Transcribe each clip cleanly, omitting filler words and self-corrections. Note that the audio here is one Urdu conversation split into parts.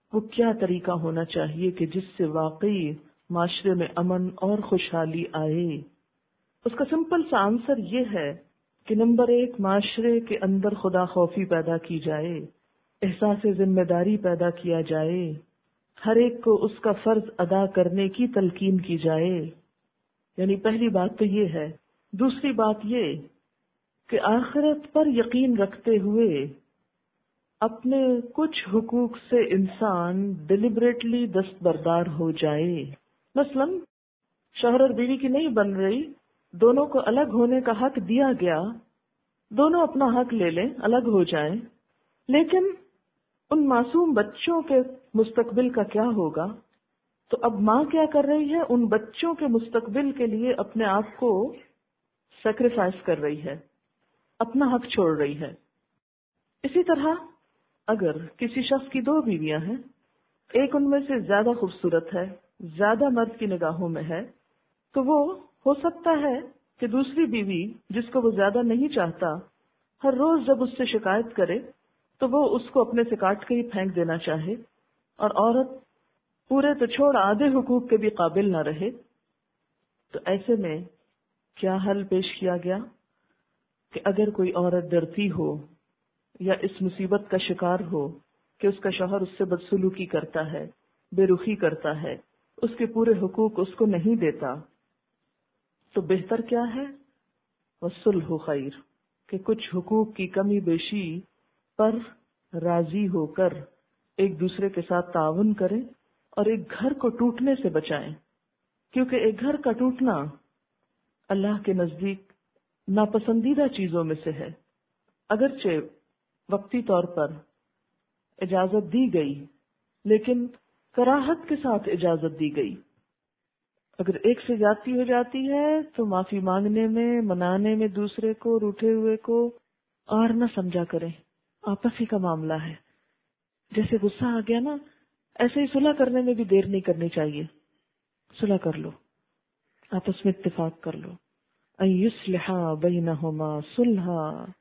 وہ کیا طریقہ ہونا چاہیے کہ جس سے واقعی معاشرے میں امن اور خوشحالی آئے؟ اس کا سمپل سا آنسر یہ ہے کہ نمبر 1، معاشرے کے اندر خدا خوفی پیدا کی جائے، احساس ذمہ داری پیدا کیا جائے، ہر ایک کو اس کا فرض ادا کرنے کی تلقین کی جائے. یعنی پہلی بات تو یہ ہے. دوسری بات یہ کہ آخرت پر یقین رکھتے ہوئے اپنے کچھ حقوق سے انسان ڈیلیبریٹلی دستبردار ہو جائے. مثلا شوہر اور بیوی کی نہیں بن رہی، دونوں کو الگ ہونے کا حق دیا گیا، دونوں اپنا حق لے لیں، الگ ہو جائیں، لیکن ان معصوم بچوں کے مستقبل کا کیا ہوگا؟ تو اب ماں کیا کر رہی ہے؟ ان بچوں کے مستقبل کے لیے اپنے آپ کو سیکریفائس کر رہی ہے، اپنا حق چھوڑ رہی ہے. اسی طرح اگر کسی شخص کی 2 بیویاں ہیں، ایک ان میں سے زیادہ خوبصورت ہے، زیادہ مرد کی نگاہوں میں ہے، تو وہ ہو سکتا ہے کہ دوسری بیوی جس کو وہ زیادہ نہیں چاہتا، ہر روز جب اس سے شکایت کرے تو وہ اس کو اپنے سے کاٹ کے ہی پھینک دینا چاہے، اور عورت پورے تو چھوڑ آدھے حقوق کے بھی قابل نہ رہے. تو ایسے میں کیا حل پیش کیا گیا کہ اگر کوئی عورت ڈرتی ہو یا اس مصیبت کا شکار ہو کہ اس کا شوہر اس سے بدسلوکی کرتا ہے، بے رخی کرتا ہے، اس کے پورے حقوق اس کو نہیں دیتا، تو بہتر کیا ہے؟ والصلح خیر، کہ کچھ حقوق کی کمی بیشی پر راضی ہو کر ایک دوسرے کے ساتھ تعاون کریں اور ایک گھر کو ٹوٹنے سے بچائیں. کیونکہ ایک گھر کا ٹوٹنا اللہ کے نزدیک ناپسندیدہ چیزوں میں سے ہے. اگرچہ وقتی طور پر اجازت دی گئی، لیکن کراہت کے ساتھ اجازت دی گئی. اگر ایک سے زیادتی ہو جاتی ہے تو معافی مانگنے میں، منانے میں دوسرے کو، روٹھے ہوئے کو اور نہ سمجھا کریں، آپس ہی کا معاملہ ہے. جیسے غصہ آ گیا نا، ایسے ہی صلح کرنے میں بھی دیر نہیں کرنی چاہیے. صلح کر لو، آپس میں اتفاق کر لو. ان یصلح بینہما صلحا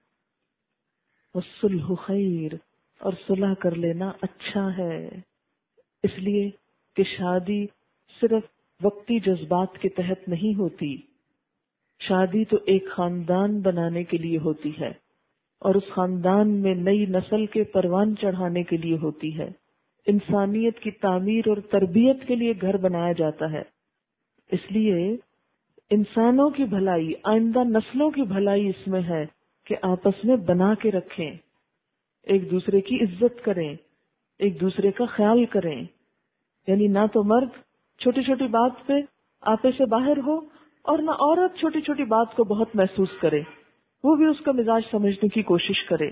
والصلح خیر، اور صلح کر لینا اچھا ہے. اس لیے کہ شادی صرف وقتی جذبات کے تحت نہیں ہوتی، شادی تو ایک خاندان بنانے کے لیے ہوتی ہے، اور اس خاندان میں نئی نسل کے پروان چڑھانے کے لیے ہوتی ہے. انسانیت کی تعمیر اور تربیت کے لیے گھر بنایا جاتا ہے. اس لیے انسانوں کی بھلائی، آئندہ نسلوں کی بھلائی اس میں ہے کہ آپس میں بنا کے رکھیں، ایک دوسرے کی عزت کریں، ایک دوسرے کا خیال کریں. یعنی نہ تو مرد چھوٹی چھوٹی بات پہ آپے سے باہر ہو، اور نہ عورت چھوٹی چھوٹی بات کو بہت محسوس کرے، وہ بھی اس کا مزاج سمجھنے کی کوشش کرے.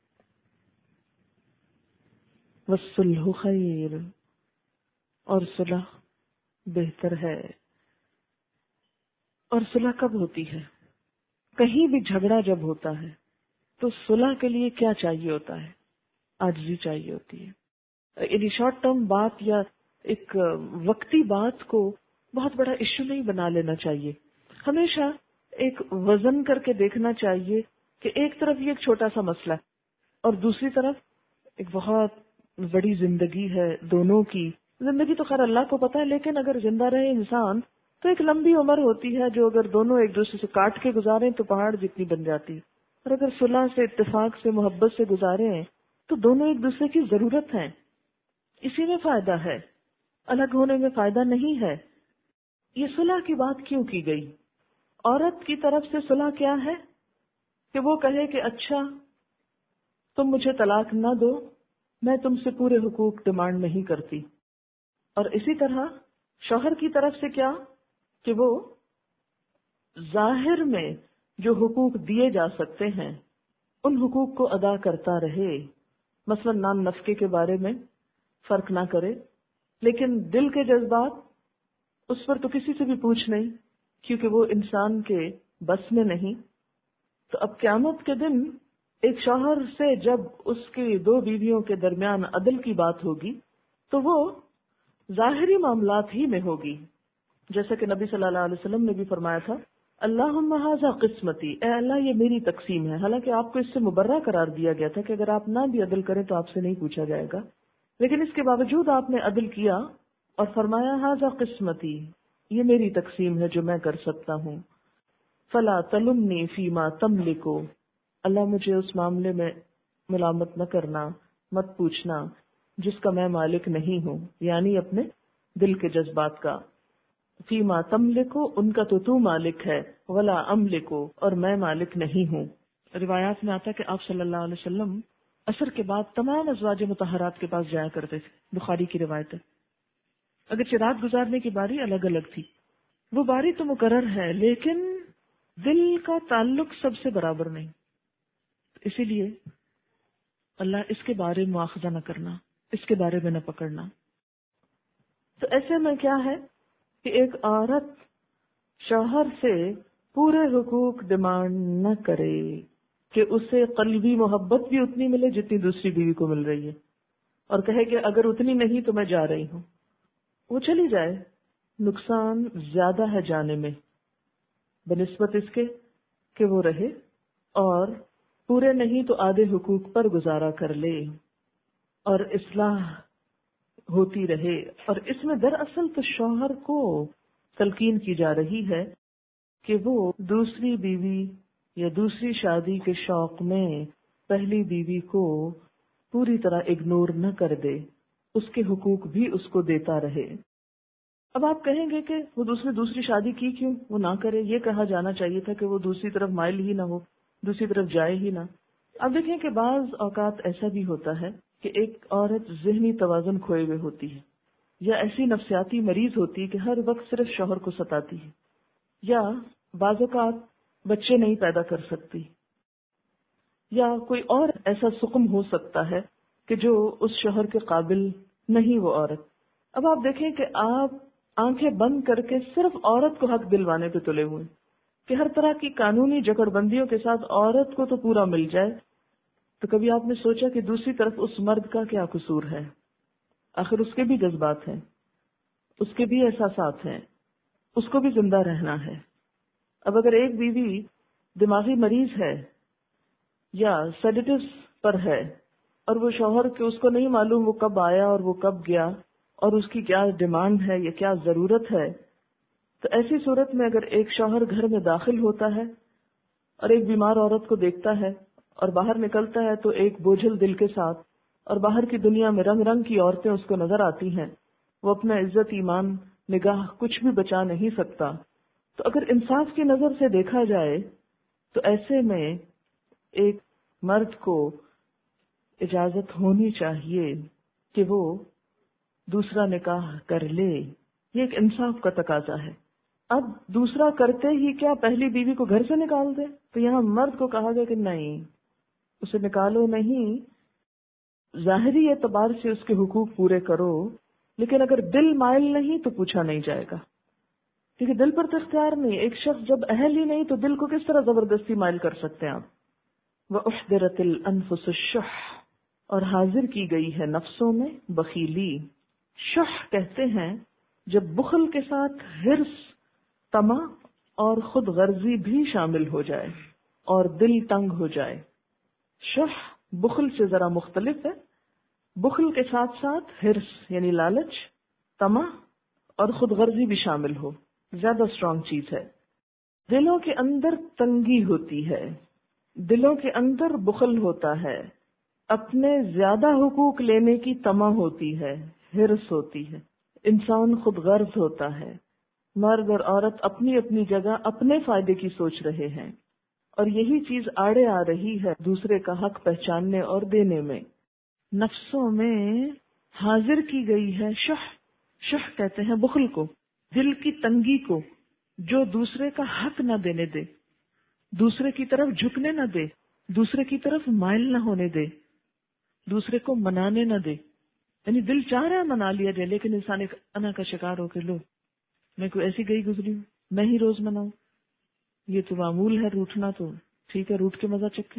والصلح خیر، اور صلح بہتر ہے. اور صلح کب ہوتی ہے؟ کہیں بھی جھگڑا جب ہوتا ہے تو صلح کے لیے کیا چاہیے ہوتا ہے؟ عاجزی چاہیے ہوتی ہے. یعنی شارٹ ٹرم بات یا ایک وقتی بات کو بہت بڑا ایشو نہیں بنا لینا چاہیے. ہمیشہ ایک وزن کر کے دیکھنا چاہیے کہ ایک طرف یہ ایک چھوٹا سا مسئلہ ہے اور دوسری طرف ایک بہت بڑی زندگی ہے. دونوں کی زندگی تو خیر اللہ کو پتا ہے، لیکن اگر زندہ رہے انسان تو ایک لمبی عمر ہوتی ہے جو اگر دونوں ایک دوسرے سے کاٹ کے گزاریں تو پہاڑ جتنی بن جاتی. اور اگر صلح سے، اتفاق سے، محبت سے گزاریں تو دونوں ایک دوسرے کی ضرورت ہیں. اسی میں فائدہ ہے، الگ ہونے میں فائدہ نہیں ہے. یہ صلح کی بات کیوں کی گئی؟ عورت کی طرف سے صلح کیا ہے کہ وہ کہے کہ اچھا تم مجھے طلاق نہ دو، میں تم سے پورے حقوق ڈیمانڈ نہیں کرتی. اور اسی طرح شوہر کی طرف سے کیا کہ وہ ظاہر میں جو حقوق دیے جا سکتے ہیں ان حقوق کو ادا کرتا رہے. مثلا نان نفقے کے بارے میں فرق نہ کرے، لیکن دل کے جذبات اس پر تو کسی سے بھی پوچھ نہیں، کیونکہ وہ انسان کے بس میں نہیں. تو اب قیامت کے دن ایک شوہر سے جب اس کی 2 بیویوں کے درمیان عدل کی بات ہوگی تو وہ ظاہری معاملات ہی میں ہوگی. جیسا کہ نبی صلی اللہ علیہ وسلم نے بھی فرمایا تھا، اللہم ھذا قسمتی، اے اللہ یہ میری تقسیم ہے. حالانکہ آپ کو اس سے مبرہ قرار دیا گیا تھا کہ اگر آپ نہ بھی عدل کریں تو آپ سے نہیں پوچھا جائے گا. لیکن اس کے باوجود آپ نے عدل کیا اور فرمایا ھذا قسمتی، یہ میری تقسیم ہے جو میں کر سکتا ہوں، فلا تلمنی فیما تملکو، اللہ مجھے اس معاملے میں ملامت نہ کرنا، مت پوچھنا جس کا میں مالک نہیں ہوں، یعنی اپنے دل کے جذبات کا، فیما تملکو ان کا تو مالک ہے، ولا املکو اور میں مالک نہیں ہوں۔ روایات میں آتا ہے کہ آپ صلی اللہ علیہ وسلم عصر کے بعد تمام ازواج مطہرات کے پاس جایا کرتے تھے، بخاری کی روایت ہے۔ اگرچہ رات گزارنے کی باری الگ الگ تھی، وہ باری تو مقرر ہے، لیکن دل کا تعلق سب سے برابر نہیں، اسی لیے اللہ اس کے بارے میں مواخذہ نہ کرنا، اس کے بارے میں نہ پکڑنا۔ تو ایسے میں کیا ہے کہ ایک عورت شوہر سے پورے حقوق ڈیمانڈ نہ کرے کہ اسے قلبی محبت بھی اتنی ملے جتنی دوسری بیوی کو مل رہی ہے، اور کہے کہ اگر اتنی نہیں تو میں جا رہی ہوں، وہ چلی جائے، نقصان زیادہ ہے جانے میں بنسبت اس کے کہ وہ رہے اور پورے نہیں تو آدھے حقوق پر گزارا کر لے اور اصلاح ہوتی رہے۔ اور اس میں دراصل تو شوہر کو تلقین کی جا رہی ہے کہ وہ دوسری بیوی یا دوسری شادی کے شوق میں پہلی بیوی کو پوری طرح اگنور نہ کر دے، اس کے حقوق بھی اس کو دیتا رہے۔ اب آپ کہیں گے کہ وہ دوسری شادی کی کیوں، وہ نہ کرے، یہ کہا جانا چاہیے تھا کہ وہ دوسری طرف مائل ہی نہ ہو، دوسری طرف جائے ہی نہ۔ اب دیکھیں کہ بعض اوقات ایسا بھی ہوتا ہے کہ ایک عورت ذہنی توازن کھوئے ہوئے ہوتی ہے، یا ایسی نفسیاتی مریض ہوتی ہے کہ ہر وقت صرف شوہر کو ستاتی ہے، یا بعض اوقات بچے نہیں پیدا کر سکتی، یا کوئی اور ایسا سقم ہو سکتا ہے کہ جو اس شوہر کے قابل نہیں وہ عورت۔ اب آپ دیکھیں کہ آپ آنکھیں بند کر کے صرف عورت کو حق دلوانے پہ تلے ہوئے کہ ہر طرح کی قانونی جکڑ بندیوں کے ساتھ عورت کو تو پورا مل جائے، تو کبھی آپ نے سوچا کہ دوسری طرف اس مرد کا کیا قصور ہے؟ آخر اس کے بھی جذبات ہیں، اس کے بھی احساسات ہیں، اس کو بھی زندہ رہنا ہے۔ اب اگر ایک بیوی دماغی مریض ہے یا سیڈیٹیوز پر ہے اور وہ شوہر کے اس کو نہیں معلوم وہ کب آیا اور وہ کب گیا اور اس کی کیا ڈیمانڈ ہے یا کیا ضرورت ہے، تو ایسی صورت میں اگر ایک شوہر گھر میں داخل ہوتا ہے اور ایک بیمار عورت کو دیکھتا ہے اور باہر نکلتا ہے تو ایک بوجھل دل کے ساتھ، اور باہر کی دنیا میں رنگ رنگ کی عورتیں اس کو نظر آتی ہیں، وہ اپنا عزت، ایمان، نگاہ کچھ بھی بچا نہیں سکتا، تو اگر انصاف کی نظر سے دیکھا جائے تو ایسے میں ایک مرد کو اجازت ہونی چاہیے کہ وہ دوسرا نکاح کر لے، یہ ایک انصاف کا تقاضا ہے۔ اب دوسرا کرتے ہی کیا پہلی بیوی کو گھر سے نکال دے؟ تو یہاں مرد کو کہا گیا کہ نہیں، اسے نکالو نہیں، ظاہری اعتبار سے اس کے حقوق پورے کرو، لیکن اگر دل مائل نہیں تو پوچھا نہیں جائے گا، کیونکہ دل پر تو اختیار نہیں۔ ایک شخص جب اہل ہی نہیں تو دل کو کس طرح زبردستی مائل کر سکتے ہیں آپ؟ وَأُحْضِرَتِ الْأَنفُسُ الشُّحَّ، اور حاضر کی گئی ہے نفسوں میں بخیلی۔ شح کہتے ہیں جب بخل کے ساتھ حرص، طمع اور خود غرضی بھی شامل ہو جائے اور دل تنگ ہو جائے۔ شح بخل سے ذرا مختلف ہے، بخل کے ساتھ ساتھ حرص یعنی لالچ، طمع اور خود غرضی بھی شامل ہو، زیادہ اسٹرانگ چیز ہے۔ دلوں کے اندر تنگی ہوتی ہے، دلوں کے اندر بخل ہوتا ہے، اپنے زیادہ حقوق لینے کی طمع ہوتی ہے، حرص ہوتی ہے، انسان خود غرض ہوتا ہے۔ مرد اور عورت اپنی اپنی جگہ اپنے فائدے کی سوچ رہے ہیں، اور یہی چیز آڑے آ رہی ہے دوسرے کا حق پہچاننے اور دینے میں۔ نفسوں میں حاضر کی گئی ہے شح، شح کہتے ہیں بخل کو، دل کی تنگی کو، جو دوسرے کا حق نہ دینے دے، دوسرے کی طرف جھکنے نہ دے، دوسرے کی طرف مائل نہ ہونے دے، دوسرے کو منانے نہ دے۔ یعنی دل چاہ رہا ہے منا لیا جائے، لیکن انسان ایک انا کا شکار ہو کے لو میں کوئی ایسی گئی گزری ہوں، میں ہی روز مناؤں، یہ تو معمول ہے، روٹنا تو ٹھیک ہے، روٹ کے مزہ چکھیں،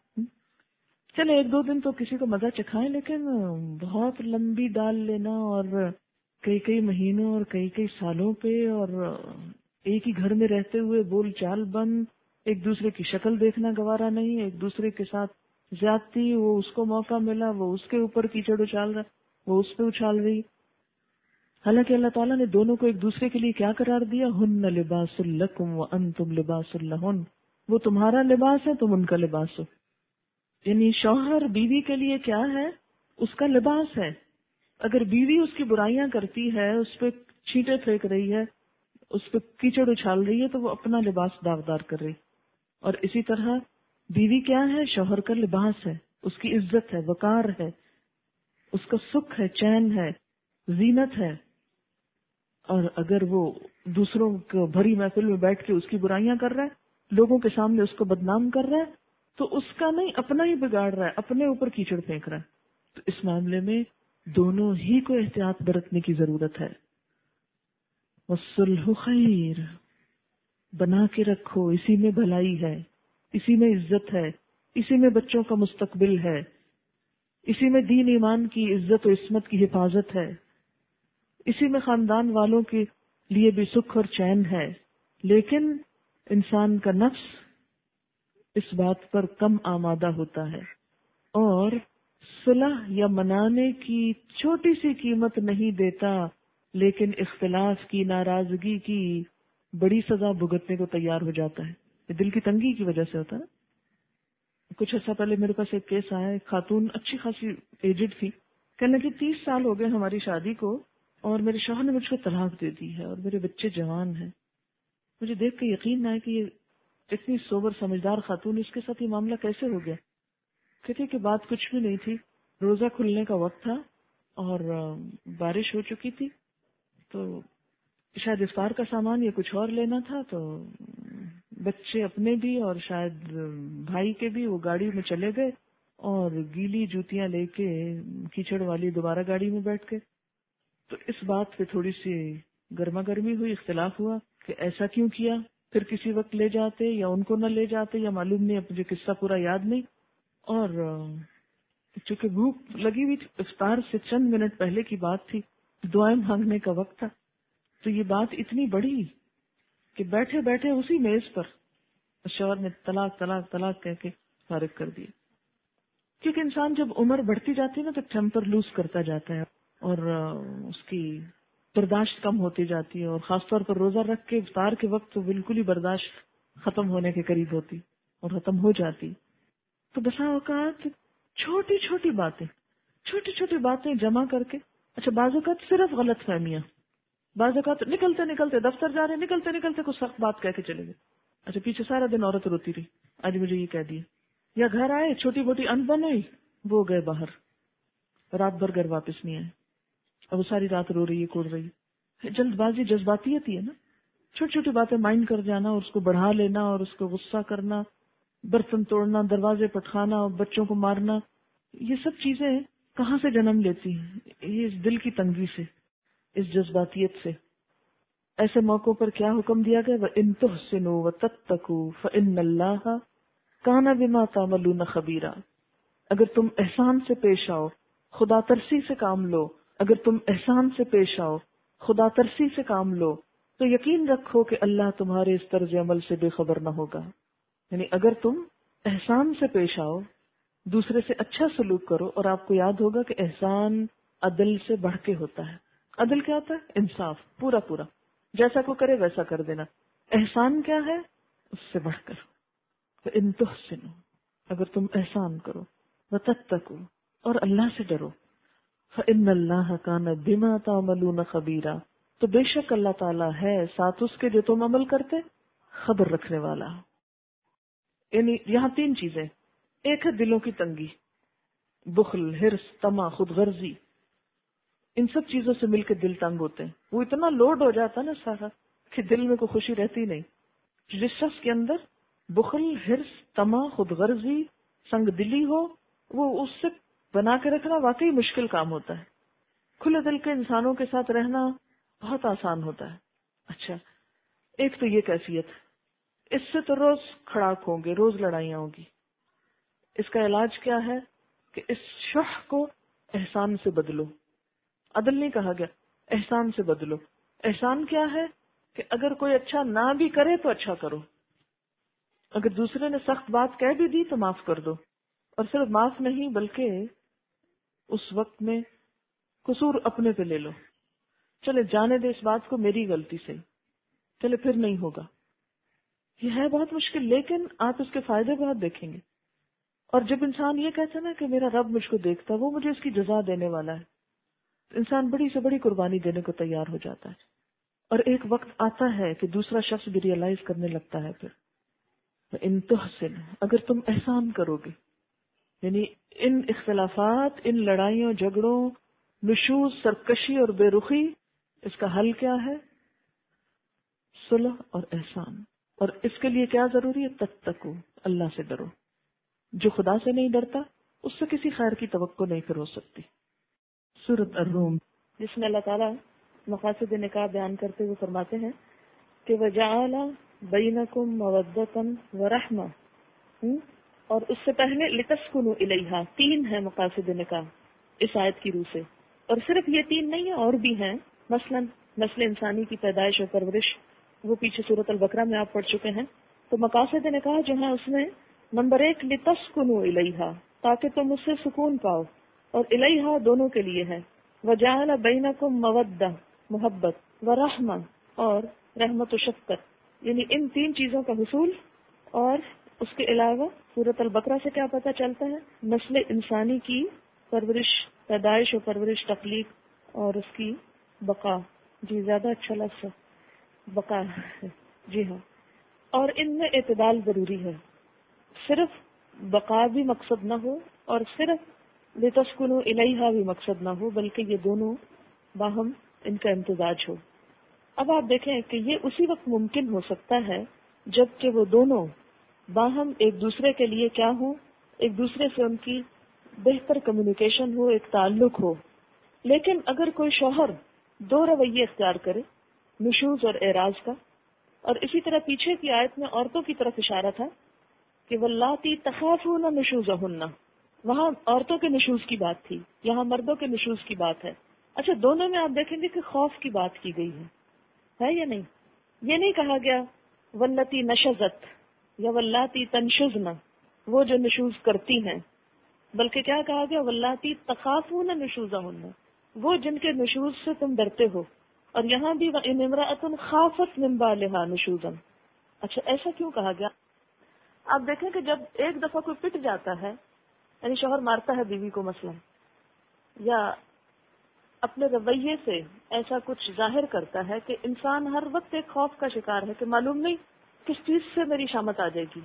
چلے ایک دو دن تو کسی کو مزہ چکھائیں، لیکن بہت لمبی ڈال لینا اور کئی کئی مہینوں اور کئی کئی سالوں پہ اور ایک ہی گھر میں رہتے ہوئے بول چال بند، ایک دوسرے کی شکل دیکھنا گوارا نہیں، ایک دوسرے کے ساتھ زیادتی، وہ اس کو موقع ملا وہ اس کے اوپر کیچڑ اچال رہا، وہ اس پہ اچھال رہی. حالانکہ اللہ تعالیٰ نے دونوں کو ایک دوسرے کے لیے کیا قرار دیا؟ ہن لباس لکم وانتم لباس لہن. وہ تمہارا لباس ہے، تم ان کا لباس ہو. یعنی شوہر بیوی کے لیے کیا ہے؟ اس کا لباس ہے. اگر بیوی اس کی برائیاں کرتی ہے، اس پہ چھینٹے پھینک رہی ہے، اس پہ کیچڑ اچھال رہی ہے، تو وہ اپنا لباس داغدار کر رہی. اور اسی طرح بیوی کیا ہے؟ شوہر کا لباس ہے، اس کی عزت ہے، وقار ہے، اس کا سکھ ہے، چین ہے، زینت ہے. اور اگر وہ دوسروں کو بھری محفل میں بیٹھ کے اس کی برائیاں کر رہا ہے، لوگوں کے سامنے اس کو بدنام کر رہا ہے، تو اس کا نہیں، اپنا ہی بگاڑ رہا ہے، اپنے اوپر کیچڑ پھینک رہا ہے. تو اس معاملے میں دونوں ہی کو احتیاط برتنے کی ضرورت ہے. والصلح خیر، بنا کے رکھو، اسی میں بھلائی ہے، اسی میں عزت ہے، اسی میں بچوں کا مستقبل ہے، اسی میں دین ایمان کی عزت و عصمت کی حفاظت ہے، اسی میں خاندان والوں کے لیے بھی سکھ اور چین ہے. لیکن انسان کا نفس اس بات پر کم آمادہ ہوتا ہے اور صلح یا منانے کی چھوٹی سی قیمت نہیں دیتا، لیکن اختلاف کی، ناراضگی کی بڑی سزا بھگتنے کو تیار ہو جاتا ہے. یہ دل کی تنگی کی وجہ سے ہوتا ہے. کچھ عرصہ پہلے میرے پاس ایک کیس آیا، ایک خاتون اچھی خاصی ایجڈ تھی، کہنے لگی 30 سال ہو گئے ہماری شادی کو اور میرے شوہر نے مجھ کو طلاق دے دی ہے اور میرے بچے جوان ہیں. مجھے دیکھ کے یقین نہ آئے کہ یہ اتنی سوبر سمجھدار خاتون، اس کے ساتھ یہ معاملہ کیسے ہو گیا. کہتے کہ بات کچھ بھی نہیں تھی، روزہ کھلنے کا وقت تھا اور بارش ہو چکی تھی، تو شاید افطار کا سامان یا کچھ اور لینا تھا، تو بچے اپنے بھی اور شاید بھائی کے بھی وہ گاڑی میں چلے گئے اور گیلی جوتیاں لے کے کیچڑ والی دوبارہ گاڑی میں بیٹھ گئے. تو اس بات پہ تھوڑی سی گرما گرمی ہوئی، اختلاف ہوا کہ ایسا کیوں کیا. پھر کسی وقت لے جاتے یا ان کو نہ لے جاتے یا معلوم نہیں، اب مجھے قصہ پورا یاد نہیں. اور چونکہ بھوک لگی ہوئی تھی، افطار سے چند منٹ پہلے کی بات تھی، دعائیں مانگنے کا وقت تھا، تو یہ بات اتنی بڑی کہ بیٹھے بیٹھے اسی میز پر شوہر نے طلاق طلاق طلاق کہہ کے فارغ کر دیا. کیونکہ انسان جب عمر بڑھتی جاتی ہے نا تو ٹیمپر لوز کرتا جاتا ہے اور اس کی برداشت کم ہوتی جاتی ہے، اور خاص طور پر روزہ رکھ کے افطار کے وقت تو بالکل ہی برداشت ختم ہونے کے قریب ہوتی اور ختم ہو جاتی. تو بسا اوقات چھوٹی چھوٹی باتیں جمع کر کے، اچھا بعض اوقات صرف غلط فہمیاں، بعض اوقات نکلتے نکلتے دفتر جا رہے، نکلتے نکلتے کچھ سخت بات کہہ کے چلے گئے. اچھا پیچھے سارا دن عورت روتی رہی، آج مجھے یہ کہہ دیا. یا گھر آئے، چھوٹی موٹی انبن ہوئی، وہ گئے باہر، رات بھر گھر واپس نہیں آئے، اب وہ ساری رات رو رہی ہے، کوڑ رہی ہے. جلد بازی جذباتیت ہی ہے نا. چھوٹی چھوٹی باتیں مائنڈ کر جانا اور اس کو بڑھا لینا اور اس کو غصہ کرنا، برتن توڑنا، دروازے پٹخانا، بچوں کو مارنا، یہ سب چیزیں کہاں سے جنم لیتی ہیں؟ یہ اس دل کی تنگی سے، اس جذباتیت سے. ایسے موقعوں پر کیا حکم دیا گیا؟ وَإِن تُحْسِنُوا وَتَتَّقُوا فَإِنَّ اللَّهَ كَانَ بِمَا تَعْمَلُونَ خَبِيرًا. اگر تم احسان سے پیش آؤ، خدا ترسی سے کام لو، اگر تم احسان سے پیش آؤ، خدا ترسی سے کام لو، تو یقین رکھو کہ اللہ تمہارے اس طرز عمل سے بے خبر نہ ہوگا. یعنی اگر تم احسان سے پیش آؤ، دوسرے سے اچھا سلوک کرو، اور آپ کو یاد ہوگا کہ احسان عدل سے بڑھ کے ہوتا ہے. عدل کیا ہوتا ہے؟ انصاف، پورا پورا، جیسا کو کرے ویسا کر دینا. احسان کیا ہے؟ اس سے بڑھ کر. ان تحسنوا، اگر تم احسان کرو، وتتقوا، اور اللہ سے ڈرو، فإن اللہ کان بما تعملون خبیرا، تو بے شک اللہ تعالیٰ ہے ساتھ اس کے جو تم عمل کرتے خبر رکھنے والا. یعنی یہاں 3 چیزیں، ایک ہے دلوں کی تنگی، بخل، حرص، طمع، خود غرضی. ان سب چیزوں سے مل کے دل تنگ ہوتے ہیں. وہ اتنا لوڈ ہو جاتا ہے نا سارا کہ دل میں کوئی خوشی رہتی نہیں. جس شخص کے اندر بخل، حرص، طمع، خود غرضی، سنگ دلی ہو، وہ اس سے بنا کے رکھنا واقعی مشکل کام ہوتا ہے. کھلے دل کے انسانوں کے ساتھ رہنا بہت آسان ہوتا ہے. اچھا، ایک تو یہ کیفیت، اس سے تو روز کھڑاک ہوں گے، روز لڑائیاں ہوں گی. اس کا علاج کیا ہے کہ اس شح کو احسان سے بدلو. عدل نہیں کہا گیا، احسان سے بدلو. احسان کیا ہے کہ اگر کوئی اچھا نہ بھی کرے تو اچھا کرو. اگر دوسرے نے سخت بات کہہ بھی دی تو معاف کر دو. اور صرف معاف نہیں بلکہ اس وقت میں قصور اپنے پہ لے لو، چلے جانے دے اس بات کو، میری غلطی سے، چلے پھر نہیں ہوگا. یہ ہے بہت مشکل، لیکن آپ اس کے فائدے بہت دیکھیں گے. اور جب انسان یہ کہتا ہے نا کہ میرا رب مجھ کو دیکھتا، وہ مجھے اس کی جزا دینے والا ہے، تو انسان بڑی سے بڑی قربانی دینے کو تیار ہو جاتا ہے. اور ایک وقت آتا ہے کہ دوسرا شخص بھی ریئلائز کرنے لگتا ہے پھر ان تحسن، اگر تم احسان کرو گے، یعنی ان اختلافات، ان لڑائیوں جھگڑوں، نشوز، سرکشی اور بے رخی، اس کا حل کیا ہے؟ صلح اور احسان. اور اس کے لیے کیا ضروری ہے؟ تتقو، اللہ سے ڈرو. جو خدا سے نہیں ڈرتا اس سے کسی خیر کی توقع نہیں پھر ہو سکتی. سورۃ الروم، جس میں اللہ تعالیٰ مقاصد نکاح بیان کرتے ہوئے فرماتے ہیں کہ وَجَعَلَ بَيْنَكُمْ مَوَدَّةً وَرَحْمَةً، اور اس سے پہلے لِتَسْكُنُوا إِلَيْهَا، 3 ہیں مقاصد نکاح اس آیت کی روح سے. اور صرف یہ 3 نہیں ہیں، اور بھی ہیں. مثلا نسل انسانی کی پیدائش اور پرورش، وہ پیچھے سورۃ البقرہ میں آپ پڑھ چکے ہیں. تو مقاصد نکاح جو ہیں اس میں نمبر 1 لِتَسْكُنُوا إِلَيْهَا، تاکہ تم اس سے سکون پاؤ، اور الیہا دونوں کے لیے ہے. وجعل بینکم مودہ، محبت، ورحمہ، اور رحمت و شفقت، یعنی ان 3 چیزوں کا حصول. اور اس کے علاوہ سورۃ البقرہ سے کیا پتہ چلتا ہے؟ نسل انسانی کی پرورش، پیدائش و پرورش، تخلیق اور اس کی بقا. جی زیادہ اچھا لفظ ہے بقا. جی ہاں. اور ان میں اعتدال ضروری ہے، صرف بقا بھی مقصد نہ ہو اور صرف لتسکنوا الیہا بھی مقصد نہ ہو، بلکہ یہ دونوں باہم ان کا امتزاج ہو. اب آپ دیکھیں کہ یہ اسی وقت ممکن ہو سکتا ہے جب کہ وہ دونوں باہم ایک دوسرے کے لیے کیا ہوں، ایک دوسرے سے ان کی بہتر کمیونیکیشن ہو، ایک تعلق ہو. لیکن اگر کوئی شوہر 2 رویے اختیار کرے، نشوز اور اعراض کا، اور اسی طرح پیچھے کی آیت میں عورتوں کی طرف اشارہ تھا کہ واللاتی تخافون نشوزہن، وہاں عورتوں کے نشوز کی بات تھی، یہاں مردوں کے نشوز کی بات ہے. اچھا، دونوں میں آپ دیکھیں گے کہ خوف کی بات کی گئی ہے یا نہیں؟ یہ نہیں کہا گیا واللاتی نشزت یا واللاتی تنشزن، وہ جو نشوز کرتی ہیں، بلکہ کیا کہا گیا؟ واللاتی تخافون نشوزہن، وہ جن کے نشوز سے تم ڈرتے ہو. اور یہاں بھی وَإِنِ امرأة خافت من بالها نشوزا. اچھا، ایسا کیوں کہا گیا؟ آپ دیکھیں کہ جب ایک دفعہ کوئی پٹ جاتا ہے، یعنی شوہر مارتا ہے بیوی کو مثلا، یا اپنے رویے سے ایسا کچھ ظاہر کرتا ہے کہ انسان ہر وقت ایک خوف کا شکار ہے کہ معلوم نہیں کس چیز سے میری شامت آ جائے گی،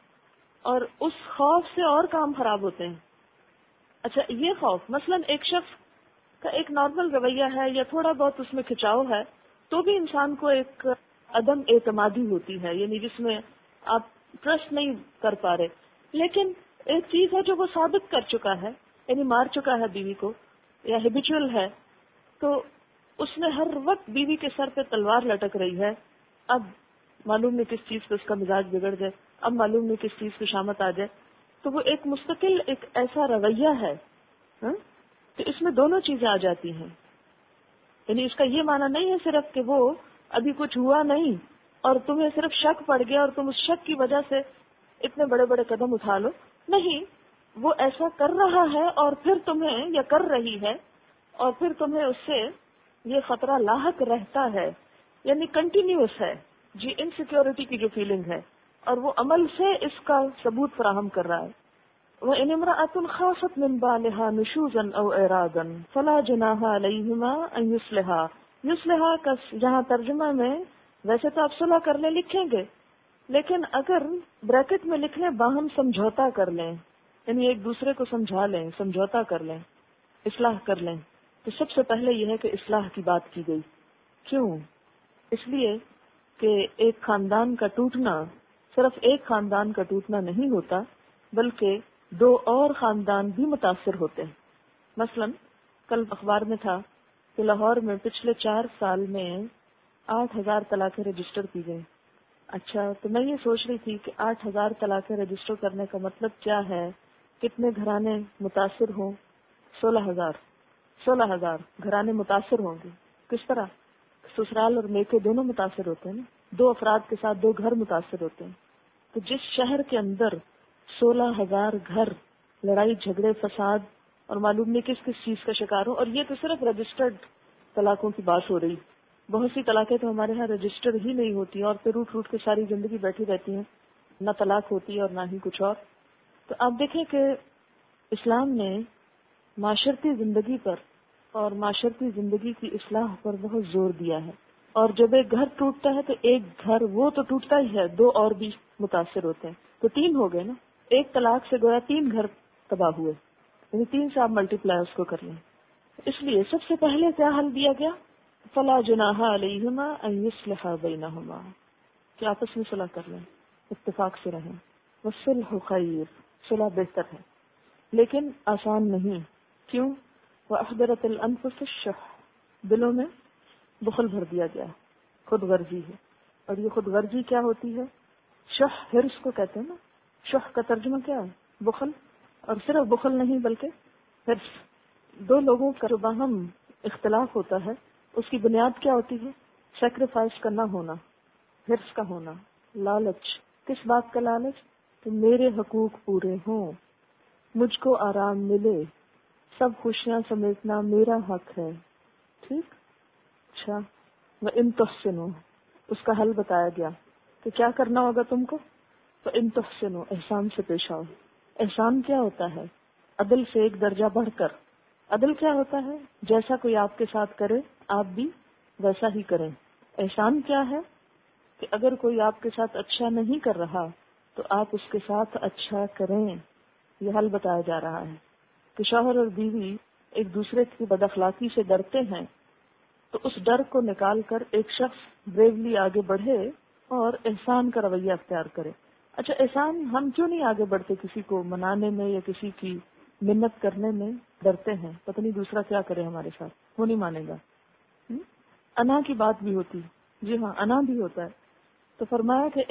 اور اس خوف سے اور کام خراب ہوتے ہیں. اچھا، یہ خوف مثلا ایک شخص کا ایک نارمل رویہ ہے یا تھوڑا بہت اس میں کھچاؤ ہے، تو بھی انسان کو ایک عدم اعتمادی ہوتی ہے، یعنی جس میں آپ ٹرسٹ نہیں کر پا رہے. لیکن ایک چیز ہے جو وہ ثابت کر چکا ہے، یعنی مار چکا ہے بیوی کو، یا ہیبیچول ہے، تو اس میں ہر وقت بیوی کے سر پہ تلوار لٹک رہی ہے. اب معلوم نہیں کس چیز پہ اس کا مزاج بگڑ جائے، اب معلوم نہیں کس چیز پہ شامت آ جائے. تو وہ ایک مستقل ایک ایسا رویہ ہے کہ اس میں دونوں چیزیں آ جاتی ہیں. یعنی اس کا یہ معنی نہیں ہے صرف کہ وہ ابھی کچھ ہوا نہیں اور تمہیں صرف شک پڑ گیا اور تم اس شک کی وجہ سے اتنے بڑے بڑے قدم اٹھا لو. نہیں، وہ ایسا کر رہا ہے اور پھر تمہیں، یا کر رہی ہے اور پھر تمہیں اس سے یہ خطرہ لاحق رہتا ہے، یعنی کنٹینیوس ہے. جی، انسیکیورٹی کی جو فیلنگ ہے، اور وہ عمل سے اس کا ثبوت فراہم کر رہا ہے. وَإِنِ امْرَأَةٌ خَافَتْ مِنْ بَالِهَا نُشُوزًا أَوْ إِعْرَاضًا فَلَا جُنَاحَ عَلَيْهِمَا أَنْ يُصْلِحَا. یصلحا کا یہاں ترجمہ میں ویسے تو آپ صلح کر لیں لکھیں گے، لیکن اگر بریکٹ میں لکھ لیں باہم سمجھوتا کر لیں، یعنی ایک دوسرے کو سمجھا لیں، سمجھوتا کر لیں، اصلاح کر لیں. تو سب سے پہلے یہ ہے کہ اصلاح کی بات کی گئی. کیوں؟ اس لیے کہ ایک خاندان کا ٹوٹنا صرف ایک خاندان کا ٹوٹنا نہیں ہوتا، بلکہ 2 اور خاندان بھی متاثر ہوتے ہیں. مثلا کل اخبار میں تھا کہ لاہور میں پچھلے 4 سال میں 8,000 طلاقیں رجسٹر کی گئی. اچھا، تو میں یہ سوچ رہی تھی کہ 8,000 طلاقیں رجسٹر کرنے کا مطلب کیا ہے، کتنے گھرانے متاثر ہوں؟ 16,000 گھرانے متاثر ہوں گے. کس طرح؟ سسرال اور میکے دونوں متاثر ہوتے ہیں نا، 2 افراد کے ساتھ 2 گھر متاثر ہوتے ہیں. تو جس شہر کے اندر 16,000 گھر لڑائی جھگڑے فساد اور معلوم نہیں کس کس چیز کا شکار ہوں. اور یہ تو صرف رجسٹرڈ طلاقوں کی بات ہو رہی. بہت سی طلاقیں تو ہمارے ہاں رجسٹرڈ ہی نہیں ہوتی اور پھر روٹ روٹ کے ساری زندگی بیٹھی رہتی ہیں, نہ طلاق ہوتی ہے اور نہ ہی کچھ اور. تو آپ دیکھیں کہ اسلام نے معاشرتی زندگی پر اور معاشرتی زندگی کی اصلاح پر بہت زور دیا ہے. اور جب ایک گھر ٹوٹتا ہے تو ایک گھر وہ تو ٹوٹتا ہی ہے, دو اور بھی متاثر ہوتے ہیں, تو تین ہو گئے نا. ایک طلاق سے گویا تین گھر تباہ ہوئے, یعنی تین سے آپ ملٹی پلائی اس کو کر لیں. اس لیے سب سے پہلے کیا حل دیا گیا؟ فلا جناح علیہما ان یصلحا بینہما, کہ آپس میں صلح کر لیں, اتفاق سے رہیں. والصلح خیر, صلح بہتر ہے لیکن آسان نہیں. کیوں؟ وَأَحْضَرَتِ الْأَنفُسُ الشُّحَّ, دلوں میں بخل بھر دیا گیا, خود غرضی ہے. اور یہ خود غرضی کیا ہوتی ہے؟ شح, حرص کو کہتے ہیں نا. شح کا ترجمہ کیا ہے؟ بخل. اور صرف بخل نہیں بلکہ حرص. دو لوگوں کا جو باہم اختلاف ہوتا ہے اس کی بنیاد کیا ہوتی ہے؟ سیکریفائس کا نہ ہونا, حرص کا ہونا, لالچ. کس بات کا لالچ؟ کہ میرے حقوق پورے ہوں, مجھ کو آرام ملے, سب خوشیاں سمیٹنا میرا حق ہے. ٹھیک. اچھا, وَإِن تُحْسِنُوا, اس کا حل بتایا گیا کہ کیا کرنا ہوگا تم کو. وَإِن تُحْسِنُوا, احسان سے پیش آؤ. احسان کیا ہوتا ہے؟ عدل سے ایک درجہ بڑھ کر. عدل کیا ہوتا ہے؟ جیسا کوئی آپ کے ساتھ کرے آپ بھی ویسا ہی کریں. احسان کیا ہے؟ کہ اگر کوئی آپ کے ساتھ اچھا نہیں کر رہا تو آپ اس کے ساتھ اچھا کریں. یہ حل بتایا جا رہا ہے کہ شوہر اور بیوی ایک دوسرے کی بد اخلاقی سے ڈرتے ہیں تو اس ڈر کو نکال کر ایک شخص بریولی آگے بڑھے اور احسان کا رویہ اختیار کرے. اچھا, احسان ہم کیوں نہیں آگے بڑھتے؟ کسی کو منانے میں یا کسی کی منت کرنے میں ڈرتے ہیں, پتہ نہیں دوسرا کیا کرے ہمارے ساتھ, وہ نہیں مانے گا. انا کی بات بھی ہوتی, جی ہاں انا بھی ہوتا ہے. تو فرمایا کہ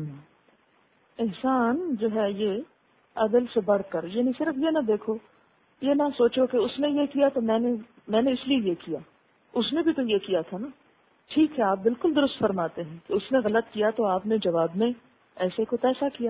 احسان جو ہے یہ عدل سے بڑھ کر, یعنی صرف یہ نہ دیکھو, یہ نہ سوچو کہ اس نے یہ کیا تو میں نے اس لیے یہ کیا, اس نے بھی تو یہ کیا تھا نا. ٹھیک ہے, آپ بالکل درست فرماتے ہیں کہ اس نے غلط کیا تو آپ نے جواب میں ایسے کو تیسا کیا,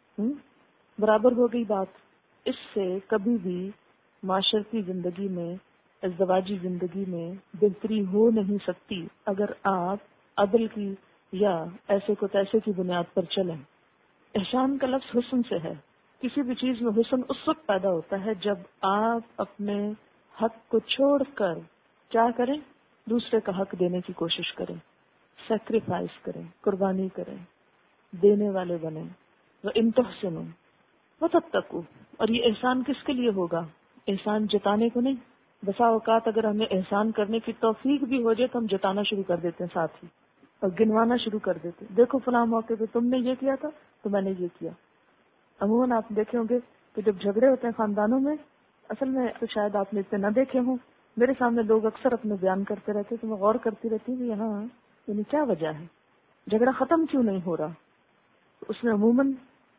برابر ہو گئی بات. اس سے کبھی بھی معاشرتی زندگی میں, ازدواجی زندگی میں بہتری ہو نہیں سکتی اگر آپ عدل کی یا ایسے کو تیسے کی بنیاد پر چلیں. احسان کا لفظ حسن سے ہے. کسی بھی چیز میں حسن اس وقت پیدا ہوتا ہے جب آپ اپنے حق کو چھوڑ کر کیا کریں؟ دوسرے کا حق دینے کی کوشش کریں, سیکریفائس کریں, قربانی کریں, دینے والے بنیں. وَإِن تُحْسِنُوا وَتَتَّقُوا, اور یہ احسان کس کے لیے ہوگا؟ احسان جتانے کو نہیں. بسا اوقات اگر ہمیں احسان کرنے کی توفیق بھی ہو جائے تو ہم جتانا شروع کر دیتے ہیں ساتھ ہی, اور گنوانا شروع کر دیتے ہیں. دیکھو فلاں موقع پہ تم نے یہ کیا تھا تو میں نے یہ کیا. عموماً آپ دیکھے ہوں گے کہ جب جھگڑے ہوتے ہیں خاندانوں میں, اصل میں تو شاید آپ نے اتنے نہ دیکھے ہوں, میرے سامنے لوگ اکثر اپنے بیان کرتے رہتے تو میں غور کرتی رہتی ہوں کہ یہاں یعنی کیا وجہ ہے, جھگڑا ختم کیوں نہیں ہو رہا. اس میں عموماً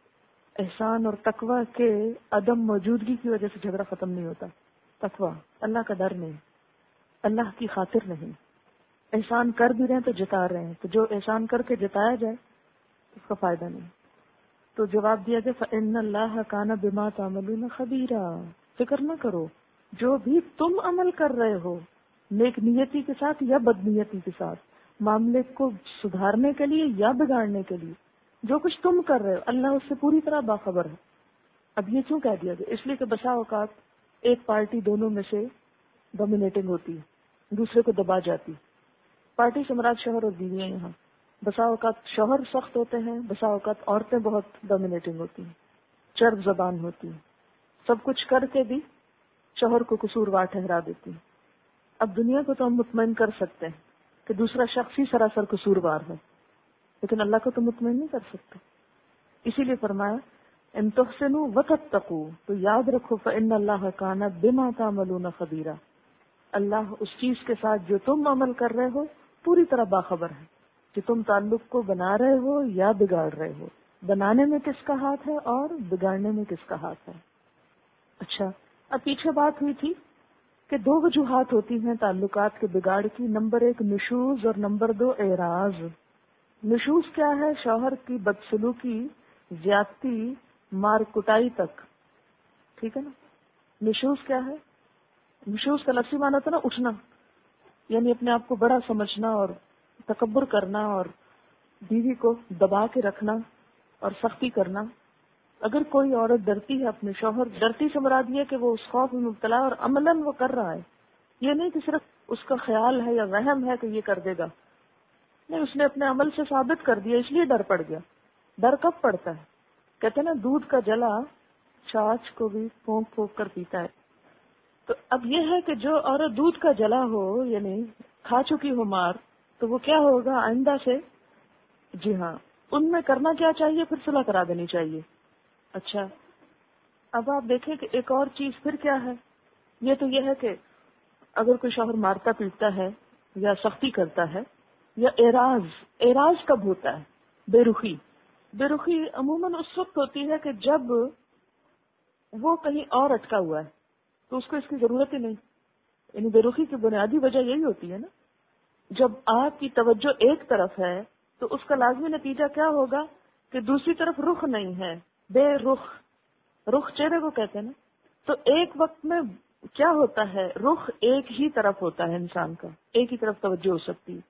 احسان اور تقوی کے عدم موجودگی کی وجہ سے جھگڑا ختم نہیں ہوتا. تقوی, اللہ کا ڈر نہیں, اللہ کی خاطر نہیں. احسان کر بھی رہے ہیں تو جتا رہے ہیں, تو جو احسان کر کے جتایا جائے اس کا فائدہ نہیں. تو جواب دیا گیا فَإِنَّ اللَّهَ كَانَ بِمَا تَعْمَلُونَ خَبِيرًا, فکر نہ کرو جو بھی تم عمل کر رہے ہو نیک نیتی کے ساتھ یا بد نیتی کے ساتھ, معاملے کو سدھارنے کے لیے یا بگاڑنے کے لیے, جو کچھ تم کر رہے ہو اللہ اس سے پوری طرح باخبر ہے. اب یہ کیوں کہہ دیا گیا؟ اس لیے کہ بسا اوقات ایک پارٹی دونوں میں سے ڈومینیٹنگ ہوتی ہے, دوسرے کو دبا جاتی. پارٹی سے مراد شوہر اور بیویاں. یہاں بسا اوقات شوہر سخت ہوتے ہیں, بسا اوقات عورتیں بہت ڈومینیٹنگ ہوتی ہیں, چرب زبان ہوتی ہیں, سب کچھ کر کے بھی شوہر کو قصوروار ٹھہرا دیتی ہیں. اب دنیا کو تو ہم مطمئن کر سکتے ہیں کہ دوسرا شخص ہی سراسر قصوروار ہے, لیکن اللہ کو تو مطمئن نہیں کر سکتے. اسی لیے فرمایا ان تحسنوا وتتقوا, تو یاد رکھو فإن اللہ کان بما تعملون خبیرا, اللہ اس چیز کے ساتھ جو تم عمل کر رہے ہو پوری طرح باخبر ہے, کہ تم تعلق کو بنا رہے ہو یا بگاڑ رہے ہو. بنانے میں کس کا ہاتھ ہے اور بگاڑنے میں کس کا ہاتھ ہے. اچھا, اب پیچھے بات ہوئی تھی کہ دو وجوہات ہوتی ہیں تعلقات کے بگاڑ کی. نمبر 1 نشوز اور نمبر 2 اعراض. نشوز کیا ہے؟ شوہر کی بدسلوکی, زیادتی, مار کٹائی تک, ٹھیک ہے نا. نشوز کیا ہے؟ نشوز کا لفظی معنی ہوتا ہے نا اٹھنا، یعنی اپنے آپ کو بڑا سمجھنا اور تکبر کرنا اور بیوی کو دبا کے رکھنا اور سختی کرنا. اگر کوئی عورت ڈرتی ہے اپنے شوہر، ڈرتی سے مراد یہ کہ وہ اس خوف میں مبتلا ہے اور عملاً وہ کر رہا ہے، یہ نہیں کہ صرف اس کا خیال ہے یا وہم ہے کہ یہ کر دے گا، نہیں، اس نے اپنے عمل سے ثابت کر دیا، اس لیے ڈر پڑ گیا. ڈر کب پڑتا ہے؟ کہتے ہیں نا دودھ کا جلا چھاچھ کو بھی پھونک پھونک کر پیتا ہے. تو اب یہ ہے کہ جو عورت دودھ کا جلا ہو، یعنی کھا چکی ہو مار، تو وہ کیا ہوگا آئندہ سے؟ جی ہاں، ان میں کرنا کیا چاہیے؟ پھر صلح کرا دینی چاہیے. اچھا، اب آپ دیکھیں کہ ایک اور چیز پھر کیا ہے. یہ تو یہ ہے کہ اگر کوئی شوہر مارتا پیٹتا ہے یا سختی کرتا ہے یا اعراض کب ہوتا ہے؟ بے رخی. بے رخی عموماً اس وقت ہوتی ہے کہ جب وہ کہیں اور اٹکا ہوا ہے تو اس کو اس کی ضرورت ہی نہیں. یعنی بے رخی کی بنیادی وجہ یہی ہوتی ہے نا، جب آپ کی توجہ ایک طرف ہے تو اس کا لازمی نتیجہ کیا ہوگا کہ دوسری طرف رخ نہیں ہے. بے رخ چہرے کو کہتے ہیں نا. تو ایک وقت میں کیا ہوتا ہے، رخ ایک ہی طرف ہوتا ہے انسان کا، ایک ہی طرف توجہ ہو سکتی ہے.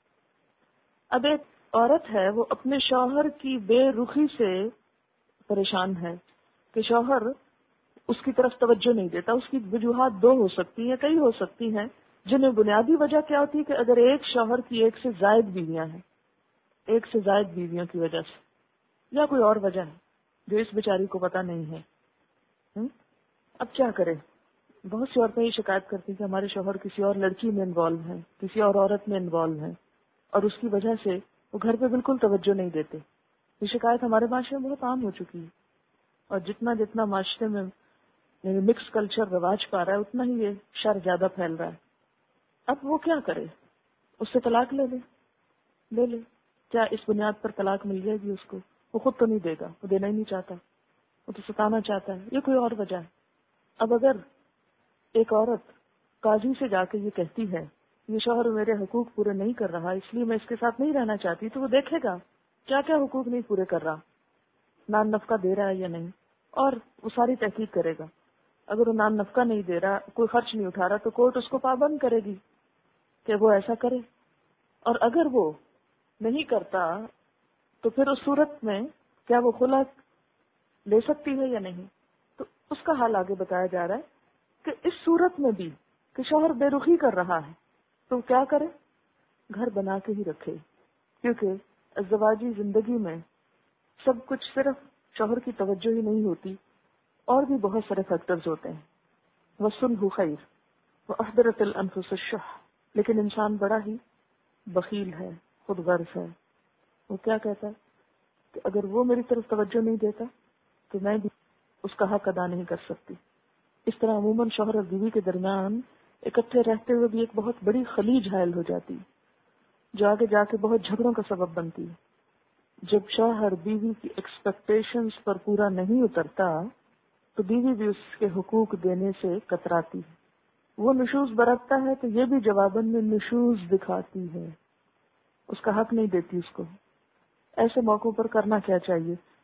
اب ایک عورت ہے وہ اپنے شوہر کی بے رخی سے پریشان ہے کہ شوہر اس کی طرف توجہ نہیں دیتا. اس کی وجوہات دو ہو سکتی ہیں، کئی ہو سکتی ہیں، جنہیں بنیادی وجہ کیا ہوتی ہے کہ اگر ایک شوہر کی ایک سے زائد بیویاں ہیں، ایک سے زائد بیویوں کی وجہ سے، یا کوئی اور وجہ ہے جو اس بیچاری کو پتا نہیں ہے. اب کیا کرے؟ بہت سی عورتیں یہ شکایت کرتی ہیں کہ ہمارے شوہر کسی اور لڑکی میں انوالو ہیں، کسی اور عورت میں انوالو ہیں، اور اس کی وجہ سے وہ گھر پہ بالکل توجہ نہیں دیتے. یہ شکایت ہمارے معاشرے میں بہت عام ہو چکی ہے، اور جتنا جتنا معاشرے میں مکس کلچر رواج پا رہا ہے اتنا ہی یہ شر زیادہ پھیل رہا ہے. اب وہ کیا کرے؟ اس سے طلاق لے لے. کیا اس بنیاد پر طلاق مل جائے گی اس کو؟ وہ خود تو نہیں دے گا، وہ دینا ہی نہیں چاہتا، وہ تو ستانا چاہتا ہے. یہ کوئی اور وجہ ہے. اب اگر ایک عورت قاضی سے جا کے یہ کہتی ہے یہ شوہر میرے حقوق پورے نہیں کر رہا اس لیے میں اس کے ساتھ نہیں رہنا چاہتی، تو وہ دیکھے گا کیا کیا حقوق نہیں پورے کر رہا، نان نفقہ دے رہا ہے یا نہیں، اور وہ ساری تحقیق کرے گا. اگر وہ نان نفقہ نہیں دے رہا، کوئی خرچ نہیں اٹھا رہا، تو کورٹ اس کو پابند کرے گی کہ وہ ایسا کرے. اور اگر وہ نہیں کرتا تو پھر اس صورت میں کیا وہ خلا لے سکتی ہے یا نہیں؟ تو اس کا حال آگے بتایا جا رہا ہے کہ اس صورت میں بھی کہ شوہر بے رخی کر رہا ہے تو کیا کرے؟ گھر بنا کے ہی رکھے. کیونکہ ازدواجی زندگی میں سب کچھ صرف شوہر کی توجہ ہی نہیں ہوتی، اور بھی بہت سارے فیکٹرز ہوتے ہیں. وَالصُّلْحُ خَيْرٌ وَأَحْضَرَتِ الْأَنفُسُ الشُّحَّ. لیکن انسان بڑا ہی بخیل ہے، خود غرض ہے. وہ کیا کہتا ہے کہ اگر وہ میری طرف توجہ نہیں دیتا تو میں بھی اس کا حق ادا نہیں کر سکتی. اس طرح عموماً شوہر اور بیوی کے درمیان اکٹھے رہتے ہوئے بھی ایک بہت بڑی خلیج حائل ہو جاتی جو آگے جا کے بہت جھگڑوں کا سبب بنتی ہے. جب شوہر بیوی کی ایکسپیکٹیشنز پر پورا نہیں اترتا تو بیوی بھی اس کے حقوق دینے سے کتراتی ہے. وہ نشوز برتتا ہے تو یہ بھی جواباً میں نشوز دکھاتی ہے، اس کا حق نہیں دیتی اس کو. ایسے موقعوں پر کرنا کیا چاہیے؟